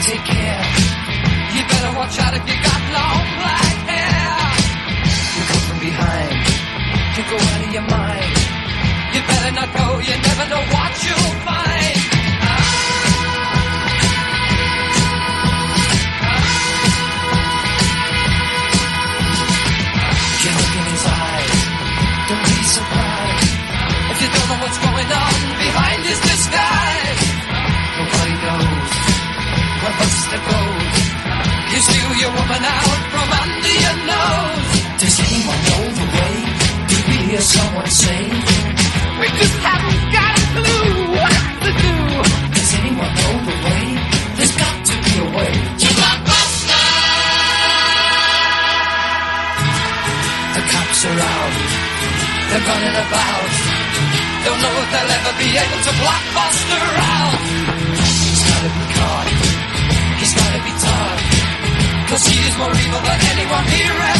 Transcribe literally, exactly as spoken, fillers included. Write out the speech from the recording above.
take care. You better watch out if you got long black hair. You come from behind, you go out of your mind. You better not go, you never know what you'll find. You're looking in his eyes, don't be surprised if you don't know what's going on behind his disguise. Nobody knows where Buster goes. You steal your woman out from under your nose. Does anyone know the way? Did we hear someone say? We just haven't got a clue what to do. Does anyone know the way? There's got to be a way to Blockbuster. The cops are out, they're running about. Don't know if they'll ever be able to Blockbuster out. He's gotta be caught, he's gotta be taught, 'cause he is more evil than anyone here.